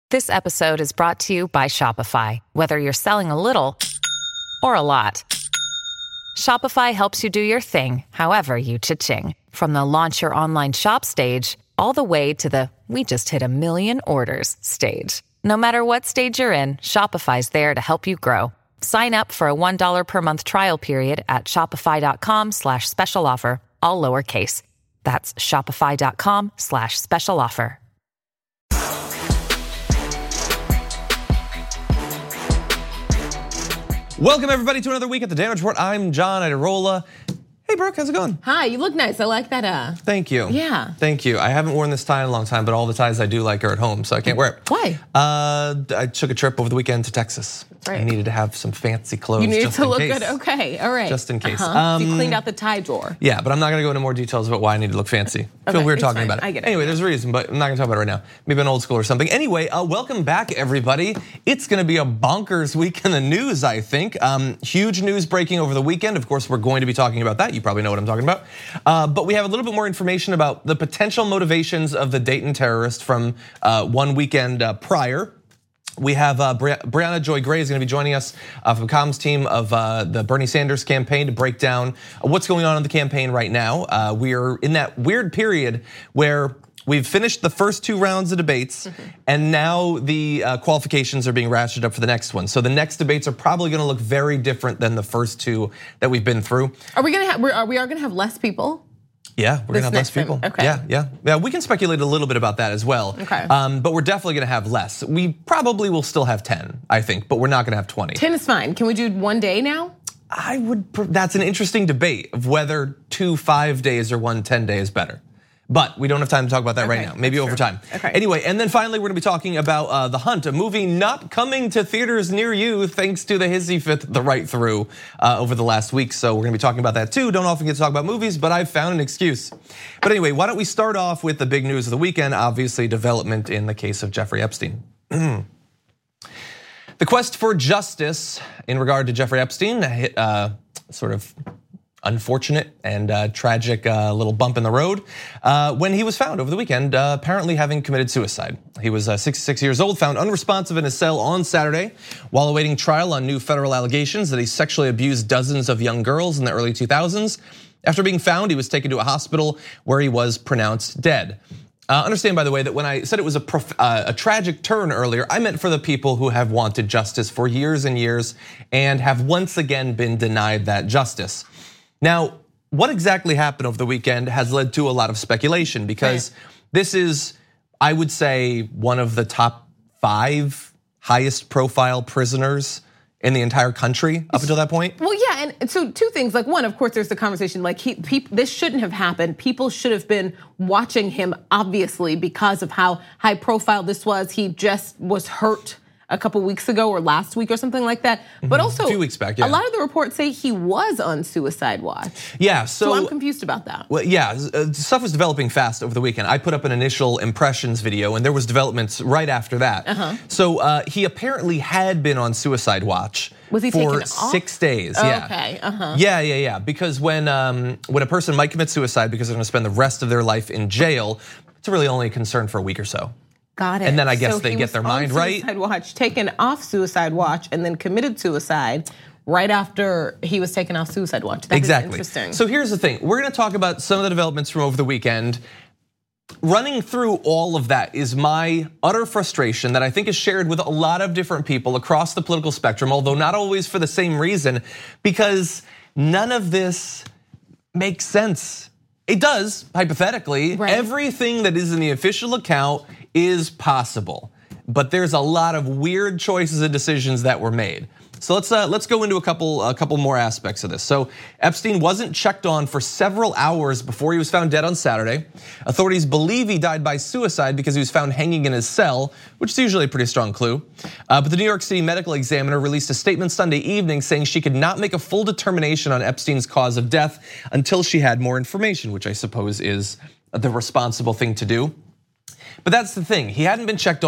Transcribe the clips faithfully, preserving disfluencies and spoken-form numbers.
This episode is brought to you by Shopify. Whether you're selling a little or a lot, Shopify helps you do your thing, however you cha-ching. From the launch your online shop stage, all the way to the we just hit a million orders stage. No matter what stage you're in, Shopify's there to help you grow. Sign up for a one dollar per month trial period at shopify.com slash special offer, all lowercase. That's shopify.com slash special offer. Welcome, everybody, to another week at the Damage Report. I'm John Iadarola. Hey, Brooke, how's it going? Hi, you look nice. I like that. Uh... Thank you. Yeah. Thank you. I haven't worn this tie in a long time, but all the ties I do like are at home, so I can't wear it. Why? Uh, I took a trip over the weekend to Texas. That's right. I needed to have some fancy clothes. You needed just to in look case. good. Okay, all right. Just in case. Uh-huh. Um, so you cleaned out the tie drawer. Yeah, but I'm not going to go into more details about why I need to look fancy. I feel Okay, weird it's talking fine. about it. I get it. Anyway, there's a reason, but I'm not going to talk about it right now. Maybe an old school or something. Anyway, uh, welcome back, everybody. It's going to be a bonkers week in the news, I think. Um, huge news breaking over the weekend. Of course, we're going to be talking about that. You probably know what I'm talking about. Uh, but we have a little bit more information about the potential motivations of the Dayton terrorist from uh, one weekend uh, prior. We have uh, Bri- Brianna Joy Gray is going to be joining us uh, from the comms team of uh, the Bernie Sanders campaign to break down what's going on in the campaign right now. Uh, we are in that weird period where we've finished the first two rounds of debates, mm-hmm. and now the uh, qualifications are being ratcheted up for the next one. So the next debates are probably going to look very different than the first two that we've been through. Are we going to have? Are we are going to have less people? Yeah, we're This gonna have less next time. people. Okay. Yeah, yeah, yeah. We can speculate a little bit about that as well. Okay. Um, but we're definitely gonna have less. We probably will still have ten, I think, but we're not gonna have twenty. ten is fine. Can we do one day now? I would. That's an interesting debate of whether two five days or one ten day is better. But we don't have time to talk about that Okay, right now. Maybe over time. Okay. Anyway, and then finally, we're gonna be talking about uh, The Hunt, a movie not coming to theaters near you thanks to the hissy fit, the right through uh, over the last week. So we're gonna be talking about that too. Don't often get to talk about movies, but I've found an excuse. But anyway, why don't we start off with the big news of the weekend? Obviously, development in the case of Jeffrey Epstein. The quest for justice in regard to Jeffrey Epstein hit uh, sort of unfortunate and uh, tragic uh, little bump in the road uh, when he was found over the weekend, uh, apparently having committed suicide. He was uh, sixty-six years old, found unresponsive in his cell on Saturday while awaiting trial on new federal allegations that he sexually abused dozens of young girls in the early two thousands. After being found, he was taken to a hospital where he was pronounced dead. Uh, understand, by the way, that when I said it was a, prof- uh, a tragic turn earlier, I meant for the people who have wanted justice for years and years and have once again been denied that justice. Now, what exactly happened over the weekend has led to a lot of speculation because right. this is, I would say, one of the top five highest profile prisoners in the entire country up until that point. Well, yeah, and so two things. Like one, of course, there's the conversation. Like he, he, this shouldn't have happened. People should have been watching him, obviously, because of how high profile this was. He just was hurt a couple weeks ago or last week or something like that. But also, a few weeks back, yeah. a lot of the reports say he was on suicide watch. Yeah, so, so I'm confused about that. Well, yeah, stuff was developing fast over the weekend. I put up an initial impressions video, and there was developments right after that. Uh-huh. So uh, he apparently had been on suicide watch was he for taken off? six days. Oh, yeah. Okay. Uh-huh. Yeah, yeah, yeah. Because when um, when a person might commit suicide because they're going to spend the rest of their life in jail, it's really only a concern for a week or so. Got it. And then I guess so they get their mind right. Suicide watch, taken off suicide watch, and then committed suicide right after he was taken off suicide watch. That exactly. Is interesting. So here's the thing: we're going to talk about some of the developments from over the weekend. Running through all of that is my utter frustration that I think is shared with a lot of different people across the political spectrum, although not always for the same reason, because none of this makes sense. It does, hypothetically. Right. Everything that is in the official account is possible, but there's a lot of weird choices and decisions that were made. So let's uh, let's go into a couple a couple more aspects of this. So Epstein wasn't checked on for several hours before he was found dead on Saturday. Authorities believe he died by suicide because he was found hanging in his cell, which is usually a pretty strong clue. Uh, but the New York City Medical Examiner released a statement Sunday evening saying she could not make a full determination on Epstein's cause of death until she had more information, which I suppose is the responsible thing to do. But that's the thing, he hadn't been checked on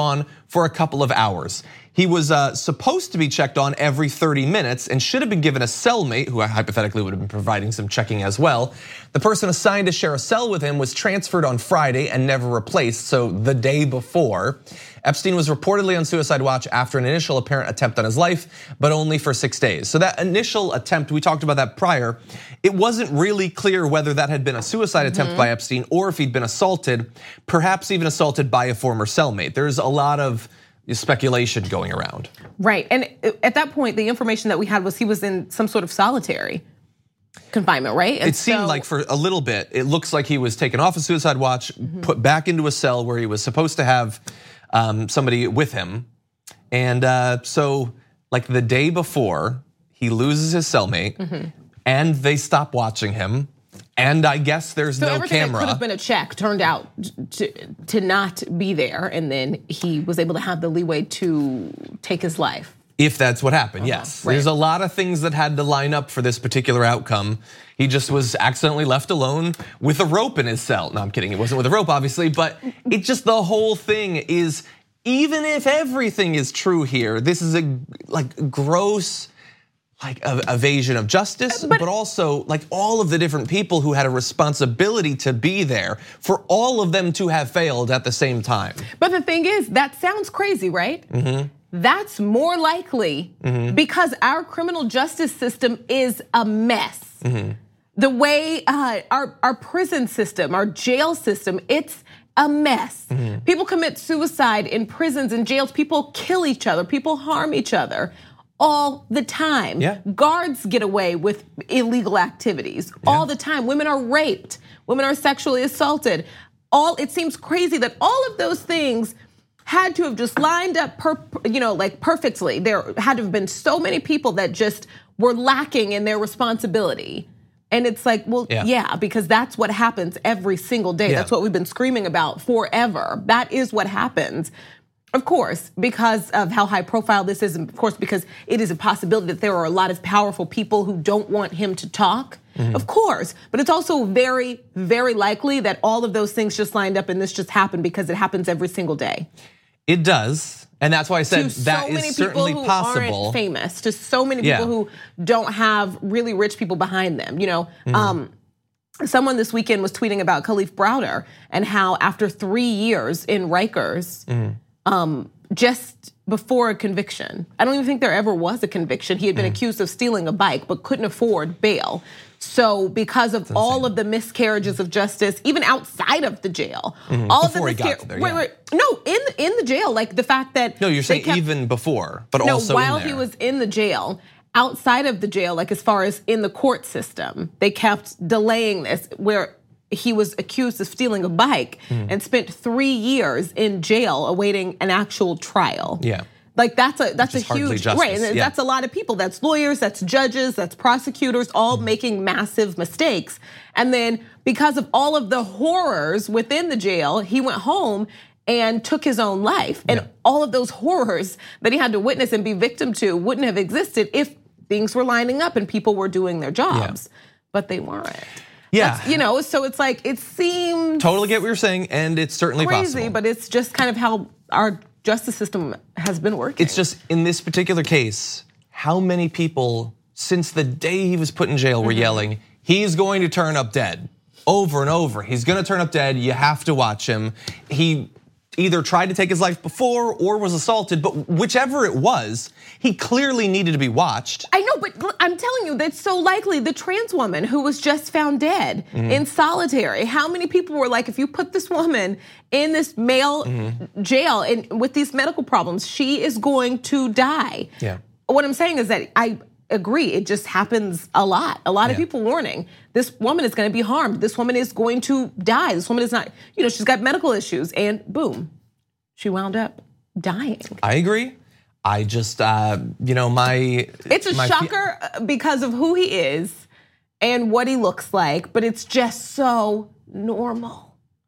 for a couple of hours. He was uh, supposed to be checked on every thirty minutes and should have been given a cellmate who hypothetically would have been providing some checking as well. The person assigned to share a cell with him was transferred on Friday and never replaced, so the day before. Epstein was reportedly on suicide watch after an initial apparent attempt on his life, but only for six days. So that initial attempt, we talked about that prior, it wasn't really clear whether that had been a suicide mm-hmm. attempt by Epstein or if he'd been assaulted, perhaps even assaulted by a former cellmate. There's a lot of speculation going around. Right, and at that point, the information that we had was he was in some sort of solitary confinement, right? And it seemed so, like for a little bit, it looks like he was taken off of suicide watch, mm-hmm. put back into a cell where he was supposed to have um, somebody with him. And uh, so like the day before, he loses his cellmate mm-hmm. and they stop watching him. And I guess there's so no everything camera. That could have been a check turned out to, to not be there. And then he was able to have the leeway to take his life. If that's what happened, uh-huh, yes. Right. There's a lot of things that had to line up for this particular outcome. He just was accidentally left alone with a rope in his cell. No, I'm kidding, it wasn't with a rope, obviously, but it just, the whole thing is, even if everything is true here, this is a like gross like evasion of justice, but, but also like all of the different people who had a responsibility to be there, for all of them to have failed at the same time. But the thing is, that sounds crazy, right? Mm-hmm. That's more likely mm-hmm. because our criminal justice system is a mess. Mm-hmm. The way uh, our, our prison system, our jail system, it's a mess. Mm-hmm. People commit suicide in prisons and jails. People kill each other. People harm each other all the time. Yeah. Guards get away with illegal activities yeah. all the time. Women are raped. Women are sexually assaulted. All it seems crazy that all of those things had to have just lined up, per, you know, like perfectly. There had to have been so many people that just were lacking in their responsibility. And it's like, well, yeah, yeah because that's what happens every single day. Yeah. That's what we've been screaming about forever. That is what happens. Of course, because of how high profile this is, and of course, because it is a possibility that there are a lot of powerful people who don't want him to talk. Mm-hmm. Of course, but it's also very, very likely that all of those things just lined up and this just happened because it happens every single day. It does, and that's why I said to that so is certainly who possible. Aren't famous, to so many people yeah. who don't have really rich people behind them. You know, mm-hmm. um, someone this weekend was tweeting about Kalief Browder and how after three years in Rikers, mm-hmm. um, just before a conviction, I don't even think there ever was a conviction. He had been mm-hmm. accused of stealing a bike, but couldn't afford bail. So because of all of the miscarriages of justice, even outside of the jail, mm-hmm. all before of the miscar- he got there, yeah. wait, wait, no, in in the jail, like the fact that no, you're saying kept, even before, but no, also while in there. he was in the jail, outside of the jail, like as far as in the court system, they kept delaying this where he was accused of stealing a bike mm. and spent three years in jail awaiting an actual trial. Yeah. Like that's a that's Which a huge justice. right, and yeah. that's a lot of people. That's lawyers, that's judges, that's prosecutors, all mm. making massive mistakes. And then because of all of the horrors within the jail, he went home and took his own life. And yeah. all of those horrors that he had to witness and be victim to wouldn't have existed if things were lining up and people were doing their jobs, yeah. but they weren't. Yeah, That's, you know, so it's like it seems totally get what you're saying, and it's certainly crazy, possible. But it's just kind of how our justice system has been working. It's just in this particular case, how many people since the day he was put in jail were mm-hmm. yelling, "He's going to turn up dead," over and over. He's going to turn up dead. You have to watch him. He either tried to take his life before or was assaulted, but whichever it was, he clearly needed to be watched. I know, but I'm telling you, that's so likely. The trans woman who was just found dead mm-hmm. in solitary. How many people were like, if you put this woman in this male mm-hmm. jail and with these medical problems, she is going to die. Yeah. What I'm saying is that I agree, it just happens a lot. A lot yeah. of people warning, this woman is gonna be harmed. This woman is going to die. This woman is not, you know, she's got medical issues, and boom, she wound up dying. I agree. I just, uh, you know, my- It's a my shocker because of who he is and what he looks like, but it's just so normal.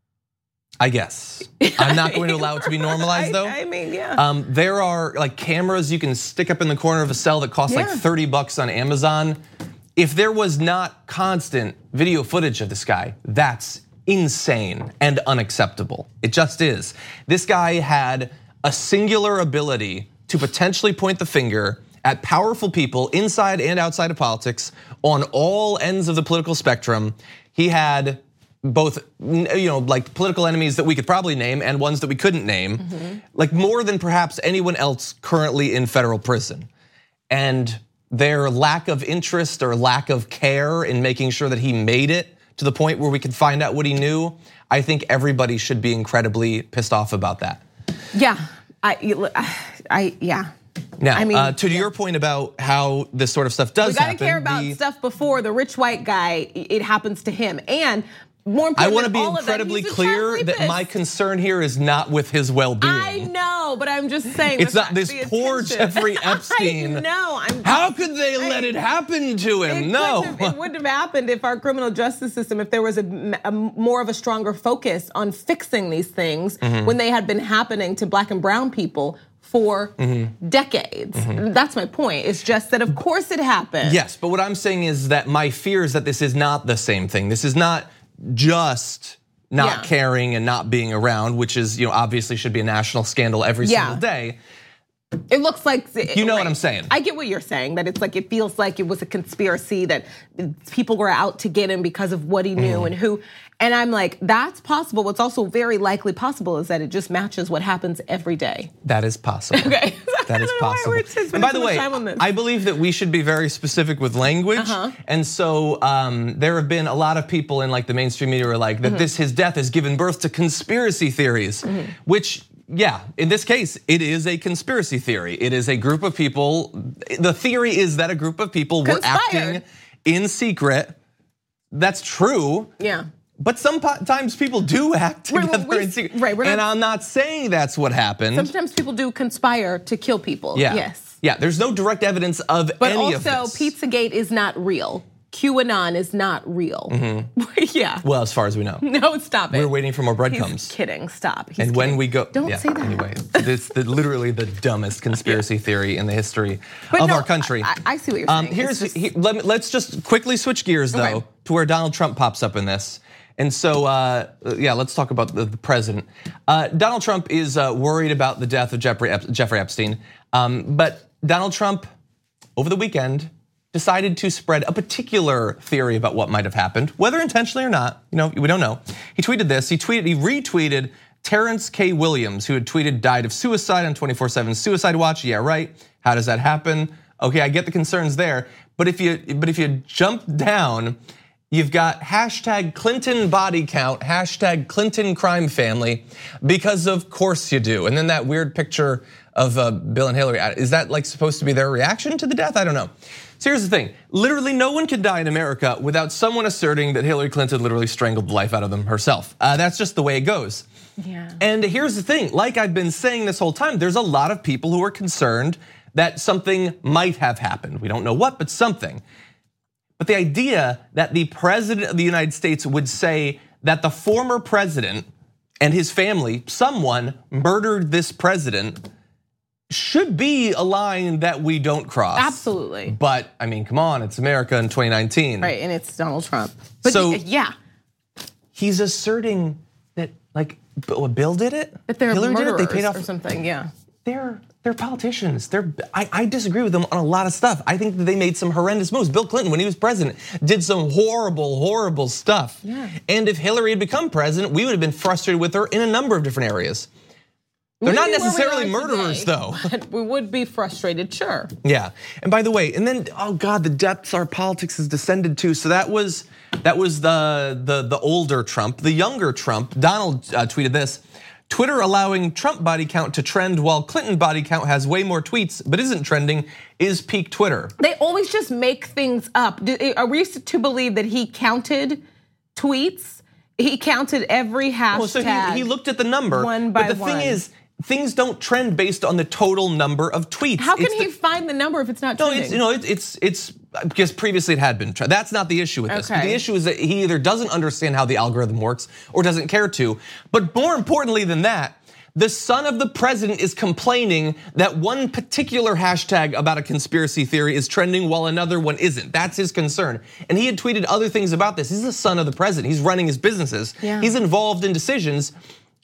I guess. I'm not going to allow it to be normalized though. I, I mean, yeah. Um, there are like cameras you can stick up in the corner of a cell that cost yeah. like thirty bucks on Amazon. If there was not constant video footage of this guy, that's insane and unacceptable. It just is. This guy had a singular ability to potentially point the finger at powerful people inside and outside of politics on all ends of the political spectrum. He had both, you know, like political enemies that we could probably name and ones that we couldn't name, mm-hmm. like more than perhaps anyone else currently in federal prison. And their lack of interest or lack of care in making sure that he made it to the point where we could find out what he knew, I think everybody should be incredibly pissed off about that. Yeah, I, I yeah. Now, I mean, uh, to yeah. your point about how this sort of stuff does happen. We gotta care about the, stuff before the rich white guy, it happens to him. And more importantly, I want to be all incredibly of that, clear that my concern here is not with his well-being. I know, but I'm just saying. It's not this poor attention. Jeffrey Epstein. I know. I'm, How could they I, let it happen to him? It no. Have, it wouldn't have happened if our criminal justice system, if there was a, a more of a stronger focus on fixing these things mm-hmm. when they had been happening to black and brown people for mm-hmm. decades. Mm-hmm. That's my point. It's just that of course it happened. Yes, but what I'm saying is that my fear is that this is not the same thing. This is not just not yeah. caring and not being around, which is, you know, obviously should be a national scandal every yeah. single day. It looks like, you know right. what I'm saying. I get what you're saying, that it's like, it feels like it was a conspiracy, that people were out to get him because of what he knew mm. and who, and I'm like, that's possible. What's also very likely possible is that it just matches what happens every day. That is possible. Okay. That is possible. And by the way, I believe that we should be very specific with language. Uh-huh. And so um, there have been a lot of people in like the mainstream media who are like, that mm-hmm. this, his death has given birth to conspiracy theories, mm-hmm. which, yeah, in this case, it is a conspiracy theory. It is a group of people. The theory is that a group of people were acting in secret. That's true. Yeah. But sometimes people do act together we, in secret. Right, and not, I'm not saying that's what happened. Sometimes people do conspire to kill people. Yeah. Yes. Yeah, there's no direct evidence of but any of this. But also, Pizzagate is not real. QAnon is not real. Mm-hmm. Yeah. Well, as far as we know. No, stop it. We're waiting for more breadcrumbs. He's kidding. Stop. He's and kidding. when we go, don't yeah, say that. Anyway, it's the, literally the dumbest conspiracy yeah. theory in the history but of no, our country. I, I see what you're saying. Um, here's just... he, let me, let's just quickly switch gears though okay. to where Donald Trump pops up in this. And so, uh, yeah, let's talk about the, the president. Uh, Donald Trump is uh, worried about the death of Jeffrey, Ep- Jeffrey Epstein, um, but Donald Trump, over the weekend, decided to spread a particular theory about what might have happened, whether intentionally or not. You know, we don't know. He tweeted this. He tweeted. He retweeted Terrence K. Williams, who had tweeted died of suicide on twenty-four seven Suicide Watch. Yeah, right. How does that happen? Okay, I get the concerns there, but if you but if you jump down, you've got hashtag Clinton body count, hashtag Clinton crime family, because of course you do. And then that weird picture of uh, Bill and Hillary. Is that like supposed to be their reaction to the death? I don't know. So here's the thing. Literally no one can die in America without someone asserting that Hillary Clinton literally strangled the life out of them herself. Uh, that's just the way it goes. Yeah. And here's the thing, like I've been saying this whole time, there's a lot of people who are concerned that something might have happened. We don't know what, but something. But the idea that the president of the United States would say that the former president and his family, someone murdered this president, should be a line that we don't cross. Absolutely. But I mean, come on, it's America in twenty nineteen. Right, and it's Donald Trump. But so yeah. He's asserting that like Bill did it? That they're Hillary murderers did it? They paid off or something, yeah. They're they're politicians. They're I, I disagree with them on a lot of stuff. I think that they made some horrendous moves. Bill Clinton, when he was president, did some horrible, horrible stuff. Yeah. And if Hillary had become president, we would have been frustrated with her in a number of different areas. They're Maybe not necessarily murderers, today, though. But we would be frustrated, sure. Yeah, and by the way, and then oh god, the depths our politics has descended to. So that was that was the the the older Trump, the younger Trump. Donald uh, tweeted this: Twitter allowing Trump body count to trend while Clinton body count has way more tweets but isn't trending is peak Twitter. They always just make things up. Are we to believe that he counted tweets? He counted every hashtag. Well, so he, he looked at the number. One by but the one. thing is, things don't trend based on the total number of tweets. How can it's he the, find the number if it's not no, trending? It's, you know, it's, it's it's because previously it had been. That's not the issue with this. Okay. The issue is that he either doesn't understand how the algorithm works or doesn't care to. But more importantly than that, the son of the president is complaining that one particular hashtag about a conspiracy theory is trending while another one isn't. That's his concern. And he had tweeted other things about this. He's the son of the president. He's running his businesses. Yeah. He's involved in decisions.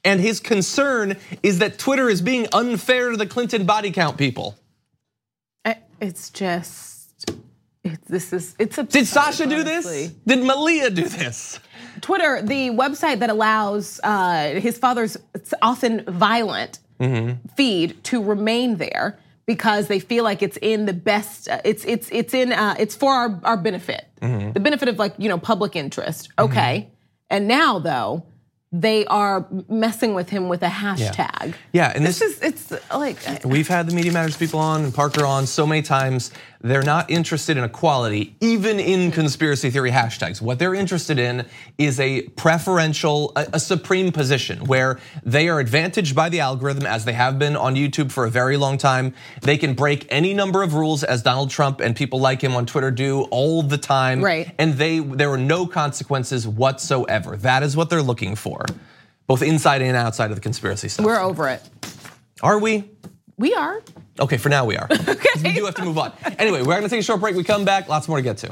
And his concern is that Twitter is being unfair to the Clinton body count people. It's just, it, this is, it's absurd. Did Sasha do honestly. this? Did Malia do this? Twitter, the website that allows uh, his father's often violent mm-hmm. feed to remain there because they feel like it's in the best, uh, it's it's it's in, uh, it's for our, our benefit. Mm-hmm. The benefit of like, you know, public interest, okay. Mm-hmm. And now though, they are messing with him with a hashtag. Yeah, yeah and this, this is, it's like. We've had the Media Matters people on and Parker on so many times. They're not interested in equality, even in conspiracy theory hashtags. What they're interested in is a preferential, a supreme position where they are advantaged by the algorithm as they have been on YouTube for a very long time. They can break any number of rules as Donald Trump and people like him on Twitter do all the time. Right. And they there are no consequences whatsoever. That is what they're looking for, both inside and outside of the conspiracy stuff. We're over it. Are we? We are. Okay, for now we are. Okay. We do have to move on. Anyway, we're gonna take a short break. We come back, lots more to get to.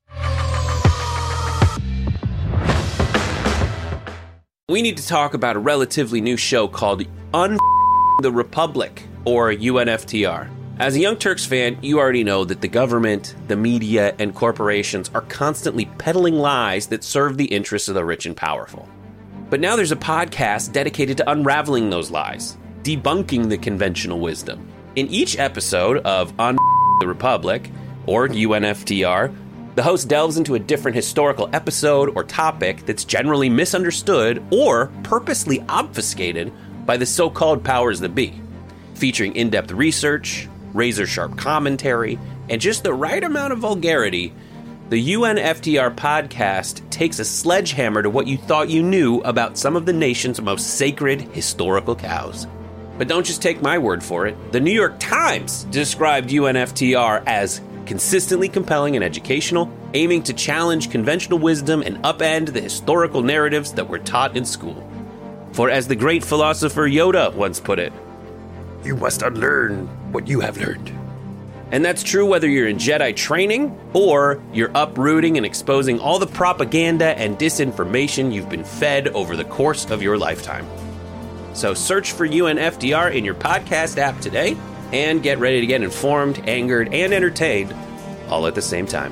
We need to talk about a relatively new show called Un the Republic, or U N F T R. As a Young Turks fan, you already know that the government, the media, and corporations are constantly peddling lies that serve the interests of the rich and powerful. But now there's a podcast dedicated to unraveling those lies, debunking the conventional wisdom. In each episode of Un the Republic, or U N F T R, the host delves into a different historical episode or topic that's generally misunderstood or purposely obfuscated by the so-called powers that be, featuring in-depth research, razor-sharp commentary, and just the right amount of vulgarity. The U N F T R podcast takes a sledgehammer to what you thought you knew about some of the nation's most sacred historical cows. But don't just take my word for it. The New York Times described U N F T R as consistently compelling and educational, aiming to challenge conventional wisdom and upend the historical narratives that were taught in school. For as the great philosopher Yoda once put it, you must unlearn what you have learned. And that's true whether you're in Jedi training or you're uprooting and exposing all the propaganda and disinformation you've been fed over the course of your lifetime. So search for U N F T R in your podcast app today and get ready to get informed, angered, and entertained all at the same time.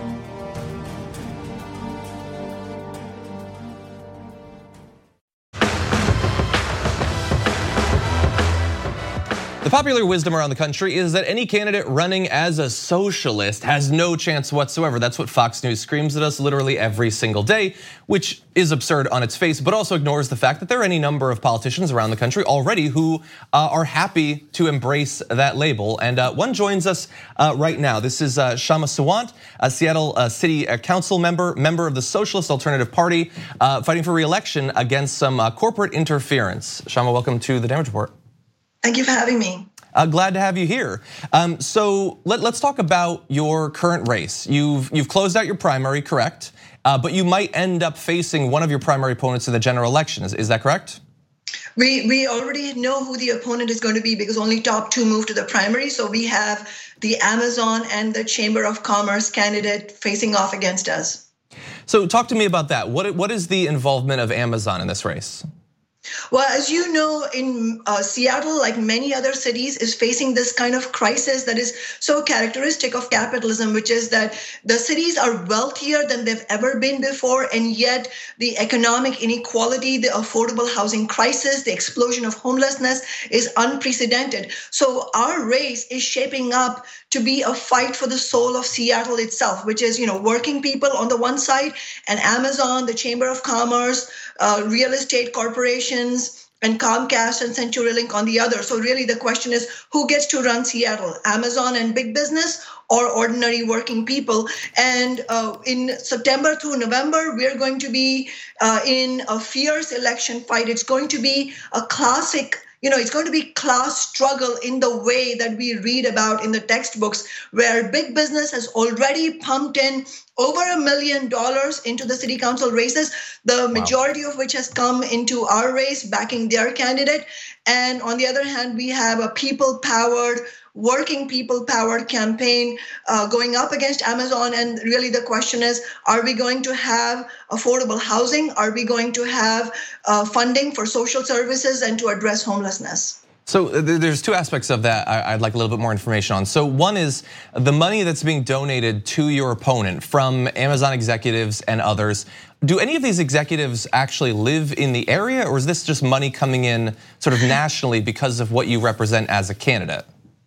The popular wisdom around the country is that any candidate running as a socialist has no chance whatsoever. That's what Fox News screams at us literally every single day, which is absurd on its face, but also ignores the fact that there are any number of politicians around the country already who are happy to embrace that label. And one joins us right now. This is Kshama Sawant, a Seattle City Council member, member of the Socialist Alternative Party, fighting for re-election against some corporate interference. Kshama, welcome to the Damage Report. Thank you for having me. Uh, glad to have you here. Um, so let, let's talk about your current race. You've you've closed out your primary, correct? Uh, but you might end up facing one of your primary opponents in the general election. Is, is that correct? We we already know who the opponent is going to be because only top two moved to the primary. So we have the Amazon and the Chamber of Commerce candidate facing off against us. So talk to me about that. What what is the involvement of Amazon in this race? Well, as you know, in uh, Seattle, like many other cities, is facing this kind of crisis that is so characteristic of capitalism, which is that the cities are wealthier than they've ever been before, and yet the economic inequality, the affordable housing crisis, the explosion of homelessness is unprecedented. So our race is shaping up to be a fight for the soul of Seattle itself, which is, you know, working people on the one side and Amazon, the Chamber of Commerce, uh, real estate corporations, and Comcast and CenturyLink on the other. So really the question is, who gets to run Seattle, Amazon and big business or ordinary working people? And uh, in September through November, we're going to be uh, in a fierce election fight. It's going to be a classic You know, it's going to be class struggle in the way that we read about in the textbooks, where big business has already pumped in over a million dollars into the city council races, the majority wow. of which has come into our race backing their candidate. And on the other hand, we have a people-powered, working people-powered campaign uh, going up against Amazon. And really the question is, are we going to have affordable housing? Are we going to have uh, funding for social services and to address homelessness? So there's two aspects of that I'd like a little bit more information on. So one is the money that's being donated to your opponent from Amazon executives and others. Do any of these executives actually live in the area, or is this just money coming in sort of nationally because of what you represent as a candidate?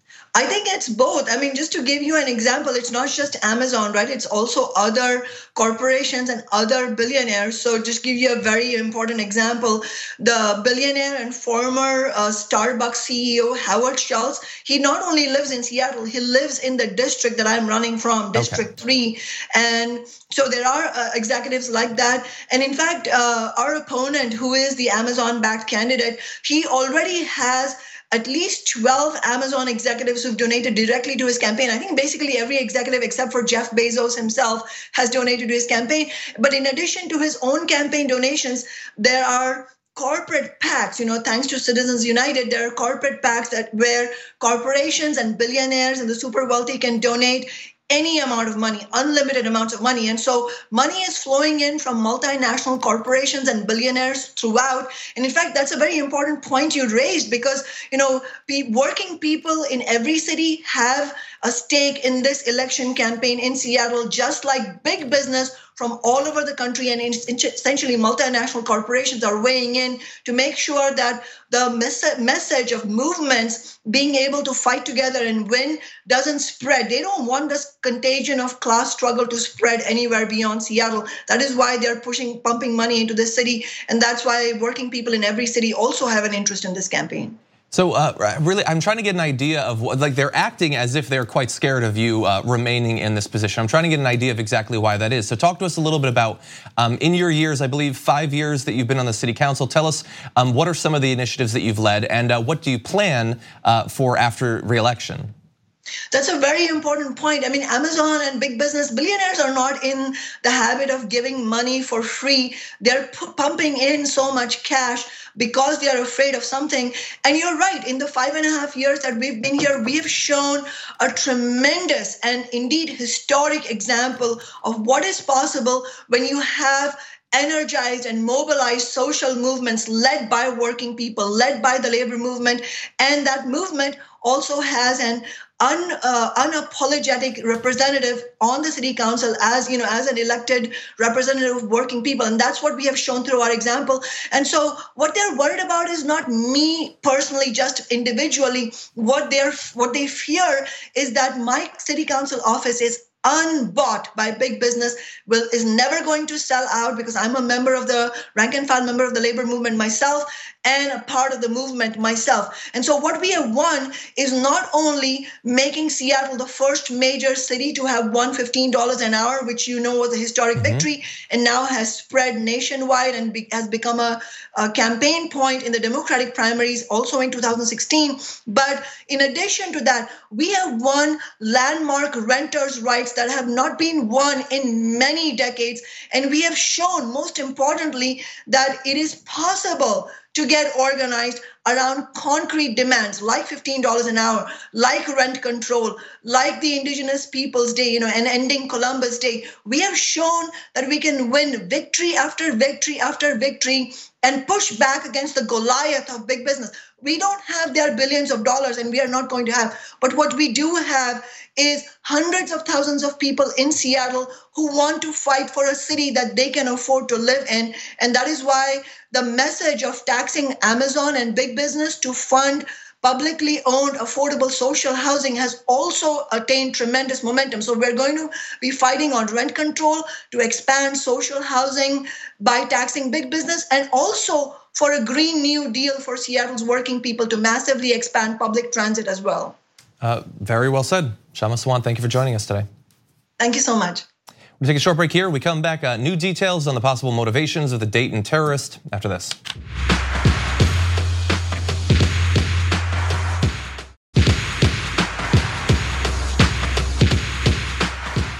I think it's both. I mean, just to give you an example, it's not just Amazon, right? It's also other corporations and other billionaires. So just give you a very important example. The billionaire and former uh, Starbucks C E O, Howard Schultz, he not only lives in Seattle, he lives in the district that I'm running from, District okay. three. And so there are uh, executives like that. And in fact, uh, our opponent, who is the Amazon-backed candidate, he already has at least twelve Amazon executives who've donated directly to his campaign. I think basically every executive except for Jeff Bezos himself has donated to his campaign. But in addition to his own campaign donations, there are corporate PACs, you know, thanks to Citizens United, there are corporate PACs that where corporations and billionaires and the super wealthy can donate any amount of money, unlimited amounts of money. And so money is flowing in from multinational corporations and billionaires throughout. And in fact, that's a very important point you raised because, you know, working people in every city have a stake in this election campaign in Seattle, just like big business from all over the country and essentially multinational corporations are weighing in to make sure that the mes- message of movements being able to fight together and win doesn't spread. They don't want this contagion of class struggle to spread anywhere beyond Seattle. That is why they're pushing, pumping money into the city. And that's why working people in every city also have an interest in this campaign. So uh, really, I'm trying to get an idea of what, like they're acting as if they're quite scared of you uh, remaining in this position. I'm trying to get an idea of exactly why that is. So talk to us a little bit about, um, in your years, I believe five years that you've been on the city council, tell us um, what are some of the initiatives that you've led and uh, what do you plan uh, for after re-election? That's a very important point. I mean, Amazon and big business billionaires are not in the habit of giving money for free. They're p- pumping in so much cash because they are afraid of something. And you're right, in the five and a half years that we've been here, we have shown a tremendous and indeed historic example of what is possible when you have energized and mobilized social movements led by working people, led by the labor movement. And that movement also has an un, uh, unapologetic representative on the city council as, you know, as an elected representative of working people. And that's what we have shown through our example. And so what they're worried about is not me personally, just individually. What they're, what they fear is that my city council office is unbought by big business, will is never going to sell out because I'm a member of the rank and file member of the labor movement myself and a part of the movement myself. And so what we have won is not only making Seattle the first major city to have won fifteen dollars an hour, which you know was a historic mm-hmm. victory, and now has spread nationwide and be, has become a, a campaign point in the Democratic primaries also in two thousand sixteen. But in addition to that, we have won landmark renters' rights that have not been won in many decades. And we have shown, most importantly, that it is possible to get organized around concrete demands like fifteen dollars an hour, like rent control, like the Indigenous Peoples Day, you know, and ending Columbus Day. We have shown that we can win victory after victory after victory and push back against the Goliath of big business. We don't have their billions of dollars, and we are not going to have. But what we do have is hundreds of thousands of people in Seattle who want to fight for a city that they can afford to live in. And that is why the message of taxing Amazon and big business to fund publicly owned affordable social housing has also attained tremendous momentum. So we're going to be fighting on rent control to expand social housing by taxing big business, and also for a Green New Deal for Seattle's working people to massively expand public transit as well. Uh, very well said. Kshama Sawant, thank you for joining us today. Thank you so much. We'll take a short break here. We come back, uh, new details on the possible motivations of the Dayton terrorist after this.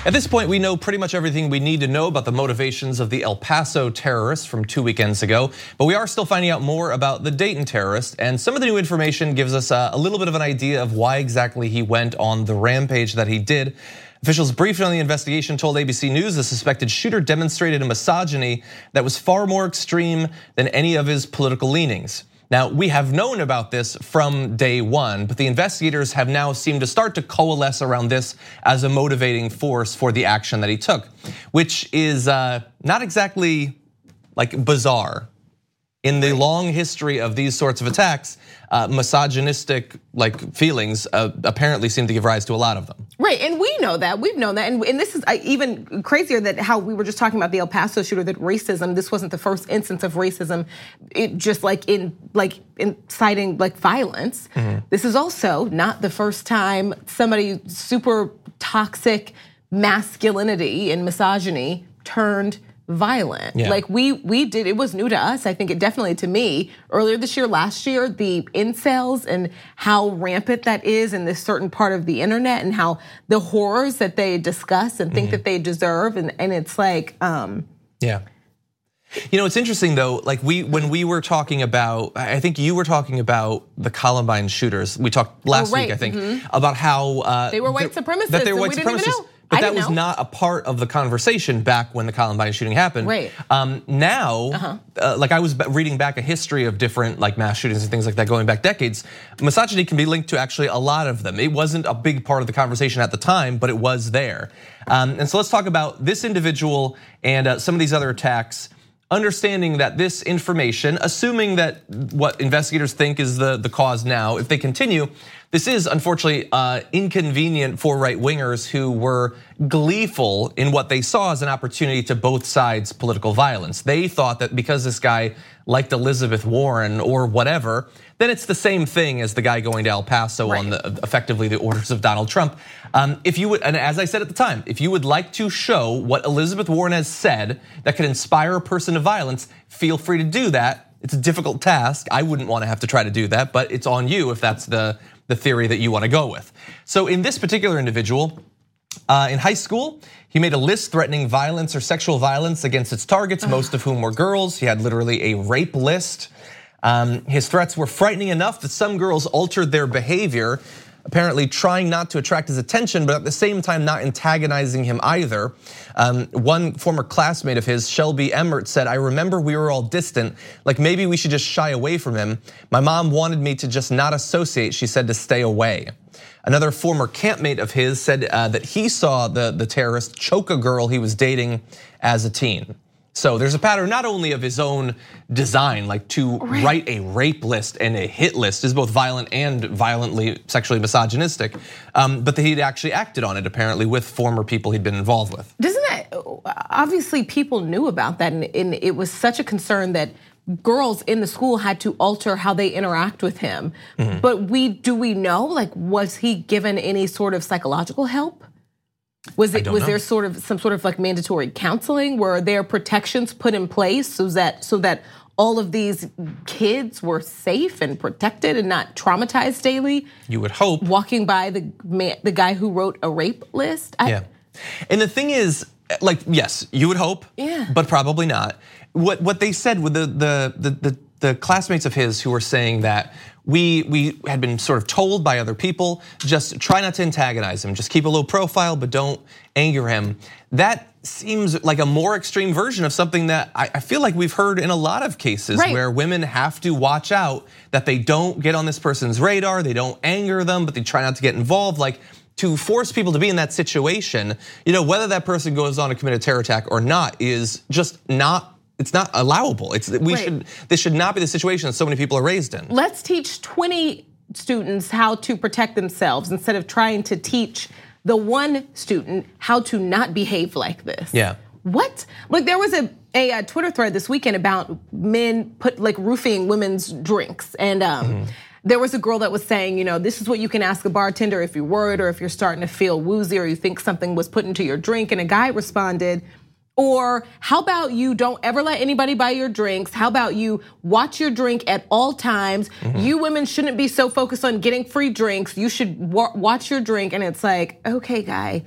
At this point, we know pretty much everything we need to know about the motivations of the El Paso terrorists from two weekends ago, but we are still finding out more about the Dayton terrorist, and some of the new information gives us a little bit of an idea of why exactly he went on the rampage that he did. Officials briefed on the investigation told A B C News the suspected shooter demonstrated a misogyny that was far more extreme than any of his political leanings. Now, we have known about this from day one, but the investigators have now seemed to start to coalesce around this as a motivating force for the action that he took, which is not exactly like bizarre. In the long history of these sorts of attacks, uh, misogynistic like feelings uh, apparently seem to give rise to a lot of them. Right, and we know that, we've known that, and, and this is even crazier that how we were just talking about the El Paso shooter, that racism, this wasn't the first instance of racism, it just like in like inciting like violence. Mm-hmm. This is also not the first time somebody super toxic masculinity and misogyny turned violent. Yeah. Like we we did, it was new to us. I think it definitely to me earlier this year, last year, the incels and how rampant that is in this certain part of the internet and how the horrors that they discuss and think mm-hmm. that they deserve. And, and it's like, um, yeah. You know, it's interesting though, like we, when we were talking about, I think you were talking about the Columbine shooters. We talked last oh, right. week, I think, mm-hmm. about how- uh, They were white supremacists. That they were white we didn't supremacists. Even know. But I that was know. not a part of the conversation back when the Columbine shooting happened. Right. Um, now, uh-huh. uh, like I was reading back a history of different like mass shootings and things like that going back decades. Misogyny can be linked to actually a lot of them. It wasn't a big part of the conversation at the time, but it was there. Um, and so let's talk about this individual and uh, some of these other attacks. Understanding that this information, assuming that what investigators think is the, the cause now, if they continue, this is unfortunately uh, inconvenient for right-wingers who were gleeful in what they saw as an opportunity to both sides' political violence. They thought that because this guy liked Elizabeth Warren or whatever, then it's the same thing as the guy going to El Paso right. on the, effectively the orders of Donald Trump. Um, if you would, and as I said at the time, if you would like to show what Elizabeth Warren has said that could inspire a person to violence, feel free to do that. It's a difficult task. I wouldn't want to have to try to do that, but it's on you if that's the, the theory that you want to go with. So in this particular individual, uh, in high school, he made a list threatening violence or sexual violence against its targets, most of whom were girls. He had literally a rape list. Um, his threats were frightening enough that some girls altered their behavior, apparently trying not to attract his attention, but at the same time not antagonizing him either. Um, one former classmate of his, Shelby Emmert, said, "I remember we were all distant, like maybe we should just shy away from him. My mom wanted me to just not associate, she said to stay away." Another former campmate of his said uh, that he saw the, the terrorist choke a girl he was dating as a teen. So there's a pattern not only of his own design, like to right. write a rape list and a hit list is both violent and violently sexually misogynistic, um, but that he'd actually acted on it apparently with former people he'd been involved with. Doesn't that, obviously people knew about that and it was such a concern that girls in the school had to alter how they interact with him. Mm-hmm. But we do we know, like was he given any sort of psychological help? Was it was know. there sort of some sort of like mandatory counseling? Were there protections put in place so that so that all of these kids were safe and protected and not traumatized daily? You would hope. Walking by the man, the guy who wrote a rape list. I, yeah, and the thing is, like, yes, you would hope. Yeah, but probably not. What what they said with the the the the, the classmates of his who were saying that. We we had been sort of told by other people, just try not to antagonize him, just keep a low profile, but don't anger him. That seems like a more extreme version of something that I feel like we've heard in a lot of cases right. where women have to watch out that they don't get on this person's radar, they don't anger them, but they try not to get involved. Like to force people to be in that situation, you know, whether that person goes on to commit a terror attack or not is just not It's not allowable. It's we right. should. This should not be the situation that so many people are raised in. Let's teach twenty students how to protect themselves instead of trying to teach the one student how to not behave like this. Yeah. What? Like there was a a Twitter thread this weekend about men put like roofing women's drinks, and um, mm-hmm. there was a girl that was saying, you know, this is what you can ask a bartender if you're worried or if you're starting to feel woozy or you think something was put into your drink, and a guy responded. Or how about you don't ever let anybody buy your drinks? How about you watch your drink at all times? Mm-hmm. You women shouldn't be so focused on getting free drinks. You should wa- watch your drink. And it's like, okay, guy,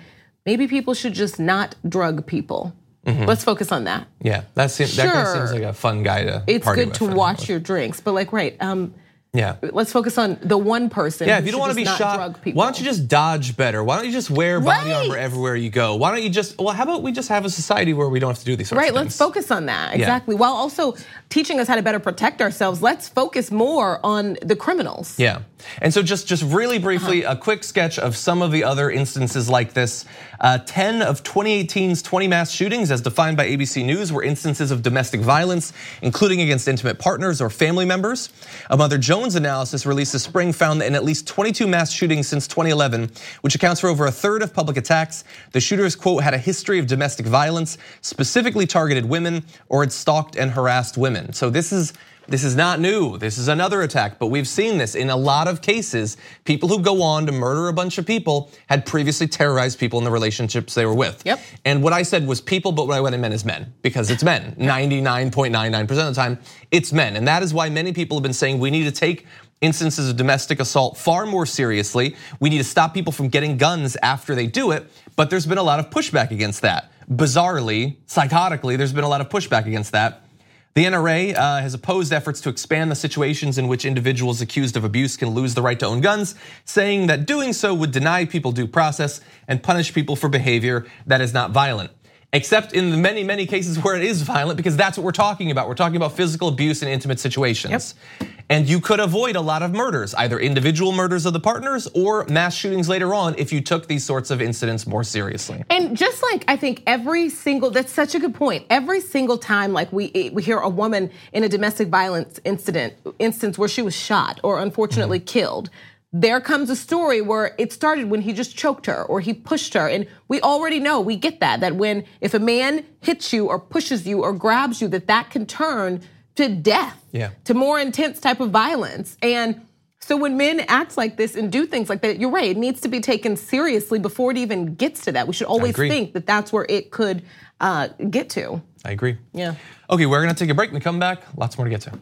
maybe people should just not drug people. Mm-hmm. Let's focus on that. Yeah, that seems, sure. that guy seems like a fun guy to It's party good with to watch your drinks, but like, right. Um, Yeah. Let's focus on the one person. Yeah, if you don't want to be shot, why don't you just dodge better? Why don't you just wear body right. armor everywhere you go? Why don't you just, well, how about we just have a society where we don't have to do these sorts right, of things? Right, let's focus on that, exactly. Yeah. While also teaching us how to better protect ourselves, let's focus more on the criminals. Yeah, and so just, just really briefly, uh-huh. a quick sketch of some of the other instances like this. Uh, ten of twenty eighteen's twenty mass shootings, as defined by A B C News, were instances of domestic violence, including against intimate partners or family members. A Mother Jones analysis released this spring found that in at least twenty-two mass shootings since twenty eleven, which accounts for over a third of public attacks, the shooters, quote, had a history of domestic violence, specifically targeted women, or had stalked and harassed women. So this is This is not new. This is another attack, but we've seen this in a lot of cases. People who go on to murder a bunch of people had previously terrorized people in the relationships they were with. Yep. And what I said was people, but what I meant is men, because it's men. ninety-nine point nine nine percent of the time, it's men. And that is why many people have been saying we need to take instances of domestic assault far more seriously. We need to stop people from getting guns after they do it, but there's been a lot of pushback against that. Bizarrely, psychotically, there's been a lot of pushback against that. The N R A has opposed efforts to expand the situations in which individuals accused of abuse can lose the right to own guns, saying that doing so would deny people due process and punish people for behavior that is not violent. Except in the many, many cases where it is violent, because that's what we're talking about. We're talking about physical abuse in intimate situations. Yep. And you could avoid a lot of murders, either individual murders of the partners or mass shootings later on if you took these sorts of incidents more seriously. And just like I think every single, that's such a good point. Every single time like we we hear a woman in a domestic violence incident, instance where she was shot or unfortunately mm-hmm. killed, there comes a story where it started when he just choked her or he pushed her. And we already know, we get that, that when, if a man hits you or pushes you or grabs you, that that can turn to death, yeah. to more intense type of violence. And so when men act like this and do things like that, you're right, it needs to be taken seriously before it even gets to that. We should always think that that's where it could uh, get to. I agree. Yeah. Okay, we're gonna take a break and come back. Lots more to get to.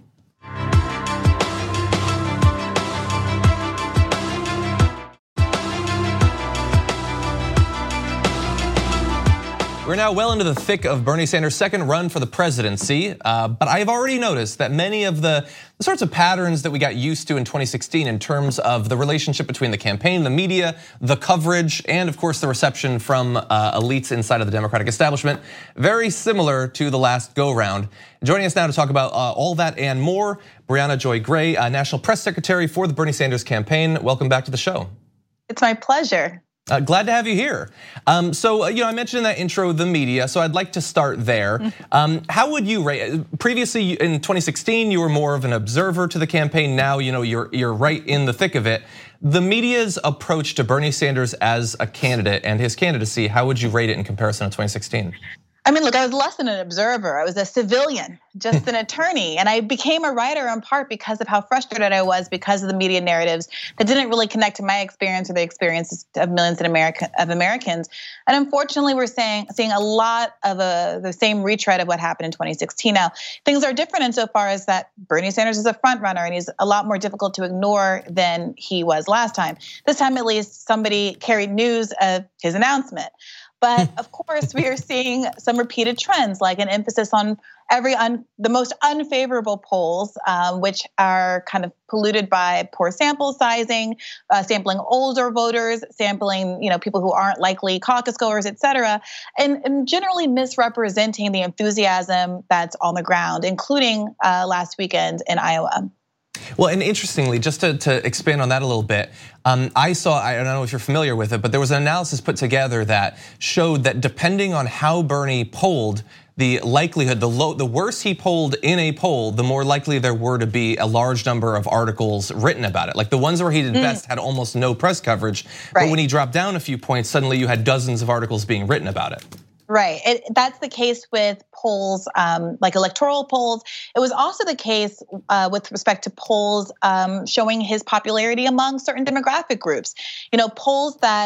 We're now well into the thick of Bernie Sanders' second run for the presidency, uh, but I've already noticed that many of the, the sorts of patterns that we got used to in twenty sixteen in terms of the relationship between the campaign, the media, the coverage, and of course the reception from uh, elites inside of the Democratic establishment, very similar to the last go-round. Joining us now to talk about uh, all that and more, Briahna Joy Gray, uh, National Press Secretary for the Bernie Sanders campaign. Welcome back to the show. It's my pleasure. Uh, glad to have you here. Um, so, uh, you know, I mentioned in that intro the media, so I'd like to start there. Um, how would you rate? Previously in twenty sixteen, you were more of an observer to the campaign. Now, you know, you're you're right in the thick of it. The media's approach to Bernie Sanders as a candidate and his candidacy, how would you rate it in comparison to twenty sixteen? I mean, look, I was less than an observer. I was a civilian, just an attorney. And I became a writer in part because of how frustrated I was because of the media narratives that didn't really connect to my experience or the experiences of millions of, America, of Americans. And unfortunately, we're seeing, seeing a lot of a, the same retread of what happened in twenty sixteen. Now, things are different insofar as that Bernie Sanders is a front runner and he's a lot more difficult to ignore than he was last time. This time, at least, somebody carried news of his announcement. But of course, we are seeing some repeated trends, like an emphasis on every un, the most unfavorable polls, um, which are kind of polluted by poor sample sizing, uh, sampling older voters, sampling you know people who aren't likely caucus goers, et cetera, and, and generally misrepresenting the enthusiasm that's on the ground, including uh, last weekend in Iowa. Well, and interestingly, just to, to expand on that a little bit, um, I saw, I don't know if you're familiar with it, but there was an analysis put together that showed that depending on how Bernie polled, the likelihood, the low, the worse he polled in a poll, the more likely there were to be a large number of articles written about it. Like the ones where he did mm. best had almost no press coverage, right. But when he dropped down a few points, suddenly you had dozens of articles being written about it. Right, it, that's the case with polls, um, like electoral polls. It was also the case uh, with respect to polls um, showing his popularity among certain demographic groups. You know, polls that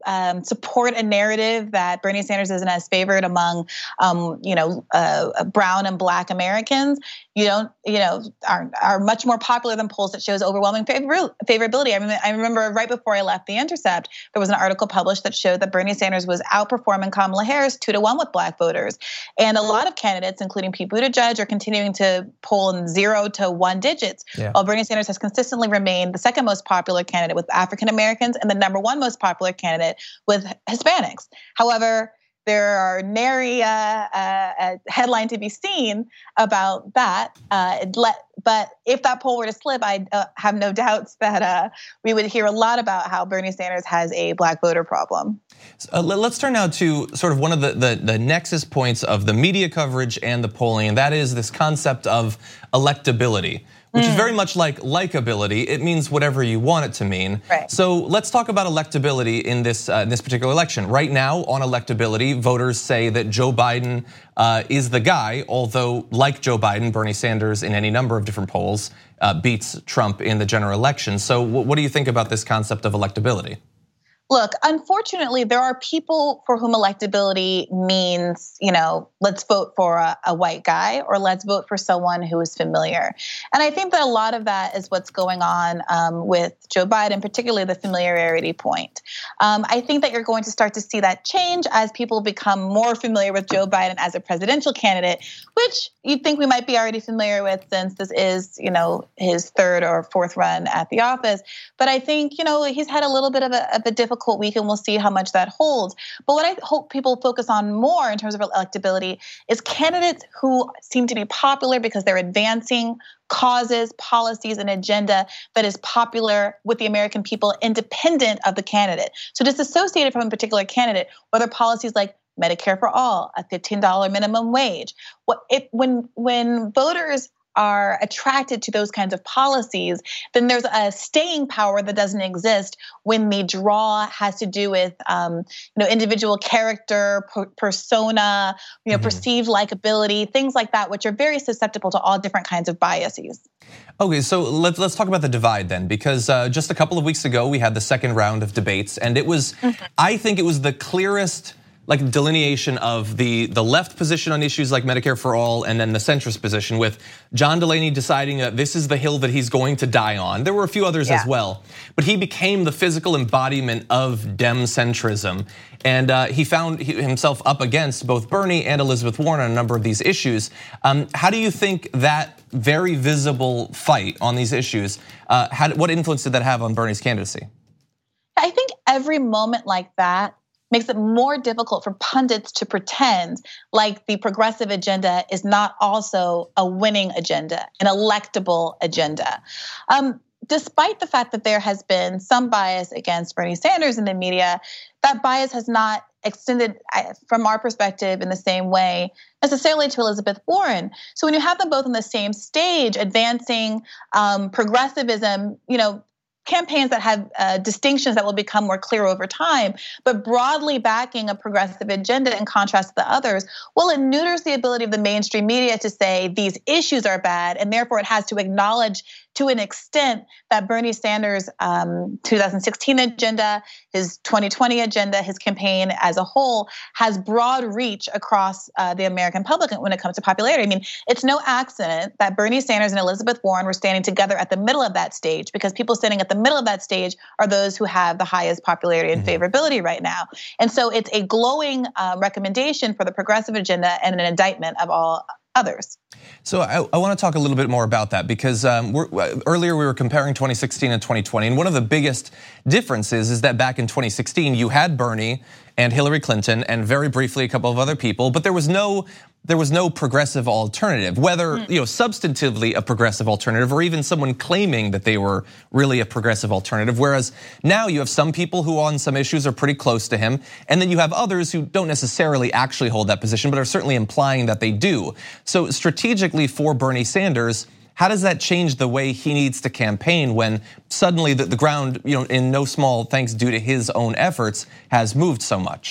um, support a narrative that Bernie Sanders isn't as favored among, um, you know, uh, brown and black Americans. You don't, you know, are are much more popular than polls that shows overwhelming favor- favorability. I mean, I remember right before I left The Intercept, there was an article published that showed that Bernie Sanders was outperforming Kamala Harris two to one with black voters, and a lot of candidates, including Pete Buttigieg, are continuing to poll in zero to one digits, yeah. while Bernie Sanders has consistently remained the second most popular candidate with African Americans and the number one most popular candidate with Hispanics. However, there are nary uh, uh, a headline to be seen about that. Uh, but if that poll were to slip, I uh, have no doubts that uh, we would hear a lot about how Bernie Sanders has a black voter problem. Uh, let's turn now to sort of one of the, the, the nexus points of the media coverage and the polling, and that is this concept of electability, which mm. is very much like likability. It means whatever you want it to mean. Right. So let's talk about electability in this uh, in this particular election. Right now, on electability, voters say that Joe Biden uh, is the guy, although like Joe Biden, Bernie Sanders in any number of different polls uh, beats Trump in the general election. So what do you think about this concept of electability? Look, unfortunately, there are people for whom electability means, you know, let's vote for a, a white guy or let's vote for someone who is familiar. And I think that a lot of that is what's going on um, with Joe Biden, particularly the familiarity point. Um, I think that you're going to start to see that change as people become more familiar with Joe Biden as a presidential candidate, which you'd think we might be already familiar with since this is, you know, his third or fourth run at the office. But I think, you know, he's had a little bit of a, of a difficult week, and we'll see how much that holds. But what I hope people focus on more in terms of electability is candidates who seem to be popular because they're advancing causes, policies, and agenda that is popular with the American people, independent of the candidate. So disassociated from a particular candidate, whether policies like Medicare for all, a fifteen dollars minimum wage. What if when when voters are attracted to those kinds of policies, then there's a staying power that doesn't exist when the draw has to do with, um, you know, individual character, per- persona, you know, mm-hmm. perceived likability, things like that, which are very susceptible to all different kinds of biases. Okay, so let's let's talk about the divide then, because uh, just a couple of weeks ago we had the second round of debates, and it was, mm-hmm. I think it was the clearest like delineation of the, the left position on issues like Medicare for all and then the centrist position, with John Delaney deciding that this is the hill that he's going to die on. There were a few others yeah. as well, but he became the physical embodiment of Dem centrism. And uh, he found himself up against both Bernie and Elizabeth Warren on a number of these issues. Um, how do you think that very visible fight on these issues, uh, had, what influence did that have on Bernie's candidacy? I think every moment like that makes it more difficult for pundits to pretend like the progressive agenda is not also a winning agenda, an electable agenda. Um, despite the fact that there has been some bias against Bernie Sanders in the media, that bias has not extended from our perspective in the same way necessarily to Elizabeth Warren. So when you have them both on the same stage advancing um, progressivism, you know, campaigns that have uh, distinctions that will become more clear over time, but broadly backing a progressive agenda in contrast to the others, well, it neuters the ability of the mainstream media to say these issues are bad, and therefore it has to acknowledge to an extent that Bernie Sanders' um, two thousand sixteen agenda, his twenty twenty agenda, his campaign as a whole has broad reach across uh, the American public when it comes to popularity. I mean, it's no accident that Bernie Sanders and Elizabeth Warren were standing together at the middle of that stage, because people standing at the middle of that stage are those who have the highest popularity and favorability right now. And so it's a glowing uh, recommendation for the progressive agenda and an indictment of all others. So I, I want to talk a little bit more about that, because um, we're, earlier we were comparing twenty sixteen and twenty twenty, and one of the biggest differences is that back in twenty sixteen you had Bernie and Hillary Clinton and very briefly a couple of other people, but there was no there was no progressive alternative, whether you know substantively a progressive alternative or even someone claiming that they were really a progressive alternative. Whereas now you have some people who on some issues are pretty close to him, and then you have others who don't necessarily actually hold that position, but are certainly implying that they do. So strategically for Bernie Sanders, how does that change the way he needs to campaign when suddenly the, the ground, you know, in no small thanks due to his own efforts, has moved so much?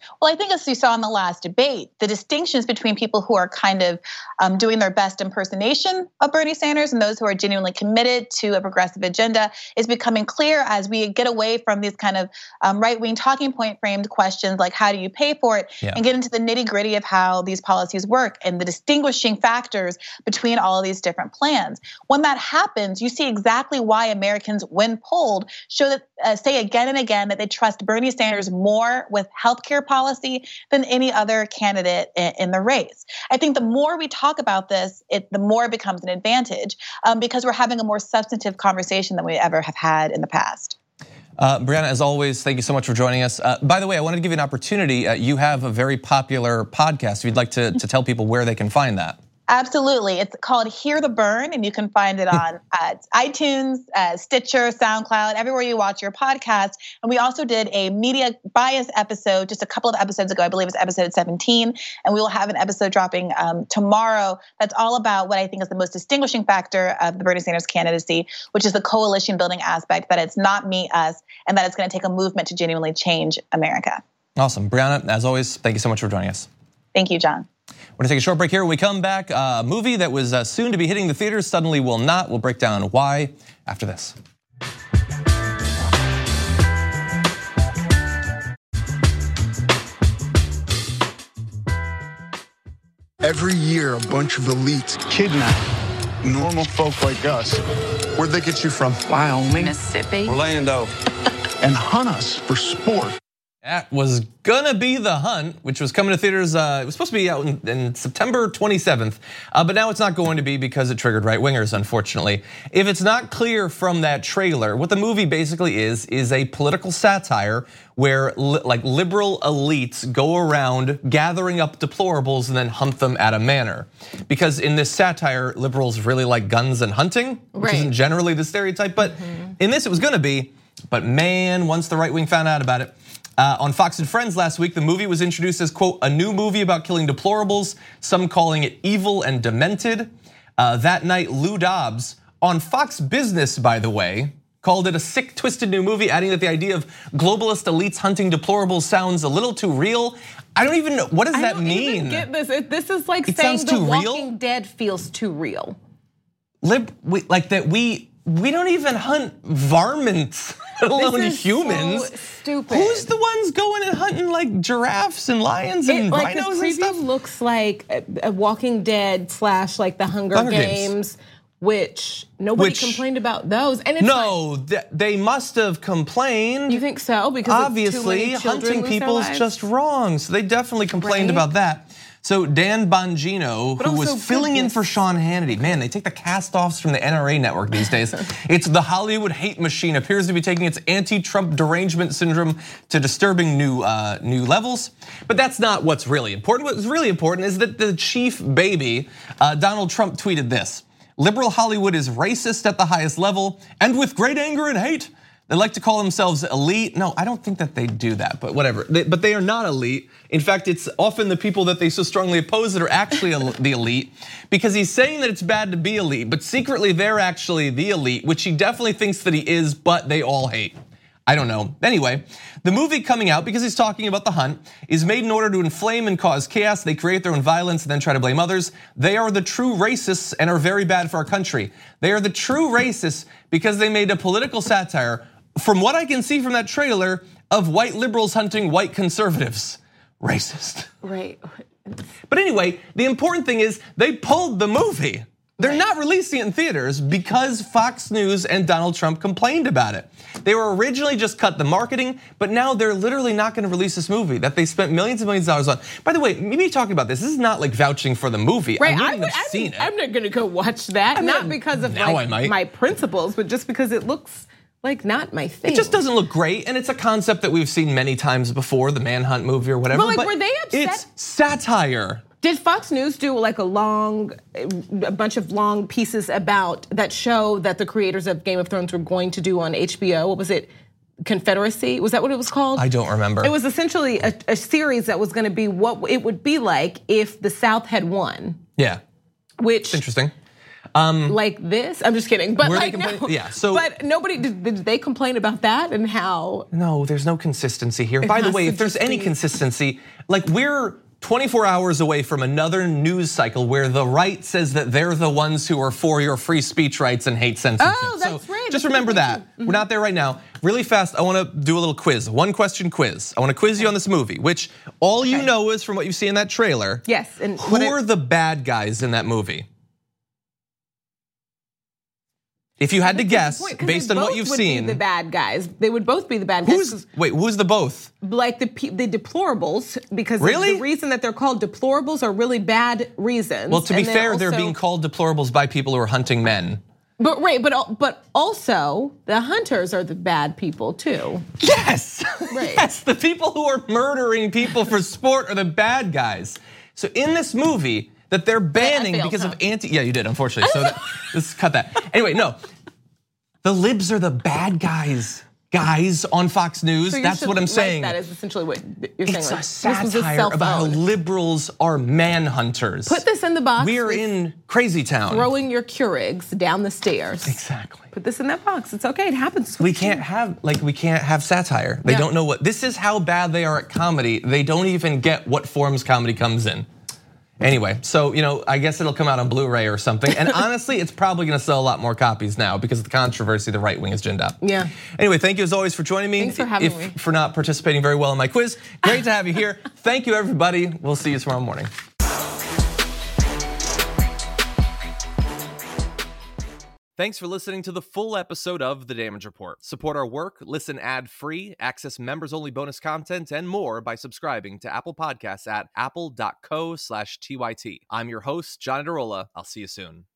Well, I think as you saw in the last debate, the distinctions between people who are kind of um, doing their best impersonation of Bernie Sanders and those who are genuinely committed to a progressive agenda is becoming clear as we get away from these kind of um, right-wing talking point framed questions like how do you pay for it, yeah. and get into the nitty gritty of how these policies work and the distinguishing factors between all of these different plans. When that happens, you see exactly why Americans, when polled, show that uh, say again and again that they trust Bernie Sanders more with healthcare policy than any other candidate in the race. I think the more we talk about this, it, the more it becomes an advantage um, because we're having a more substantive conversation than we ever have had in the past. Uh, Brianna, as always, thank you so much for joining us. Uh, by the way, I wanted to give you an opportunity. Uh, you have a very popular podcast. If you'd like to, to tell people where they can find that. Absolutely. It's called Hear the Burn, and you can find it on uh, iTunes, uh, Stitcher, SoundCloud, everywhere you watch your podcast. And we also did a media bias episode just a couple of episodes ago. I believe it's episode seventeen. And we will have an episode dropping um, tomorrow that's all about what I think is the most distinguishing factor of the Bernie Sanders candidacy, which is the coalition building aspect, that it's not me, us, and that it's going to take a movement to genuinely change America. Awesome. Brianna, as always, thank you so much for joining us. Thank you, John. We're gonna take a short break here. When we come back, a movie that was soon to be hitting the theaters suddenly will not. We'll break down why after this. Every year, a bunch of elites kidnap normal folk like us. Where'd they get you from? Wyoming, Mississippi, Orlando, and hunt us for sport. That was gonna be The Hunt, which was coming to theaters. Uh, it was supposed to be out in, in September twenty-seventh, uh, but now it's not going to be because it triggered right-wingers, unfortunately. If it's not clear from that trailer, what the movie basically is, is a political satire where li like liberal elites go around gathering up deplorables and then hunt them at a manor. Because in this satire, liberals really like guns and hunting, which right. isn't generally the stereotype, but mm-hmm. in this it was gonna be. But man, once the right wing found out about it, Uh, on Fox and Friends last week, the movie was introduced as, quote, a new movie about killing deplorables, some calling it evil and demented. Uh, that night, Lou Dobbs, on Fox Business, by the way, called it a sick, twisted new movie, adding that the idea of globalist elites hunting deplorables sounds a little too real. I don't even know, what does that mean? I don't even get this. This is like it saying The Walking real? Dead feels too real. Lib, we, like that we, we don't even hunt varmints. Let alone this is humans. So stupid. Who's the ones going and hunting like giraffes and lions and it, like rhinos the and stuff? Looks like a, a Walking Dead slash like the Hunger, Hunger Games, Games, which nobody which, complained about those. And it's no, like, they must have complained. You think so? Because obviously hunting people is just wrong. So they definitely complained right? about that. So Dan Bongino, but who was filling goodness. in for Sean Hannity. Man, they take the cast-offs from the N R A network these days. It's the Hollywood hate machine appears to be taking its anti-Trump derangement syndrome to disturbing new uh, new levels. But that's not what's really important. What's really important is that the chief baby, uh, Donald Trump, tweeted this. Liberal Hollywood is racist at the highest level and with great anger and hate. They like to call themselves elite. No, I don't think that they do that, but whatever. They, but they are not elite. In fact, it's often the people that they so strongly oppose that are actually the elite, because he's saying that it's bad to be elite, but secretly they're actually the elite, which he definitely thinks that he is, but they all hate. I don't know. Anyway, the movie coming out, because he's talking about The Hunt, is made in order to inflame and cause chaos. They create their own violence and then try to blame others. They are the true racists and are very bad for our country. They are the true racists because they made a political satire, from what I can see from that trailer, of white liberals hunting white conservatives. Racist. Right. But anyway, the important thing is they pulled the movie. They're right. not releasing it in theaters because Fox News and Donald Trump complained about it. They were originally just cut the marketing, but now they're literally not gonna release this movie that they spent millions and millions of dollars on. By the way, maybe talking about this, this is not like vouching for the movie. Right, I wouldn't I, have I'm, seen it. I'm not gonna go watch that, I'm not, not because of like my principles, but just because it looks like not my thing. It just doesn't look great, and it's a concept that we've seen many times before, the Manhunt movie or whatever. But like, but were they upset? It's satire. Did Fox News do like a long, a bunch of long pieces about that show that the creators of Game of Thrones were going to do on H B O? What was it? Confederacy? Was that what it was called? I don't remember. It was essentially a, a series that was gonna be what it would be like if the South had won. Yeah. Which it's interesting. Um, like this? I'm just kidding. But Were they like, complaining? no. Yeah, so- But nobody, did, did they complain about that and how? No, there's no consistency here. It By the has way, to if there's just any be- consistency, like we're twenty-four hours away from another news cycle where the right says that they're the ones who are for your free speech rights and hate censorship. Oh, that's so right. Just That's remember a good that. point. We're not there right now. Really fast, I wanna do a little quiz, one question quiz. I wanna quiz you on this movie, which all you Okay. know is from what you see in that trailer. Yes. And Who what I- are the bad guys in that movie? If you had to guess, Point, 'cause based they on what both you've would be seen, the bad guys. They would both be the bad guys. who's wait? Who's the both? Like the pe- the deplorables, because Really? the reason that they're called deplorables are really bad reasons. Well, to be And then fair, they're also- being called deplorables by people who are hunting men. But right, but al- but also the hunters are the bad people too. Yes, Right. yes. The people who are murdering people for sport are the bad guys. So in this movie that they're banning failed, because huh? of anti. Yeah, you did, unfortunately. So that, let's cut that. Anyway, no. The libs are the bad guys. Guys on Fox News. So you're That's so- what I'm like, saying. That is essentially what you're saying. It's like, a this was satire about how cell phone. liberals are manhunters. Put this in the box. We are with in Crazy Town. throwing your Keurigs down the stairs. Exactly. Put this in that box. It's okay. It happens. We can't have like we can't have satire. They Yeah. don't know what this is how bad they are at comedy. They don't even get what forms comedy comes in. Anyway, so you know, I guess it'll come out on Blu-ray or something. And honestly, it's probably gonna sell a lot more copies now because of the controversy the right wing has ginned up. Yeah. Anyway, thank you as always for joining me. Thanks for having if, me. For not participating very well in my quiz. Great to have you here. Thank you, everybody. We'll see you tomorrow morning. Thanks for listening to the full episode of The Damage Report. Support our work, listen ad-free, access members-only bonus content, and more by subscribing to Apple Podcasts at apple dot co slash T Y T. I'm your host, John Adarola. I'll see you soon.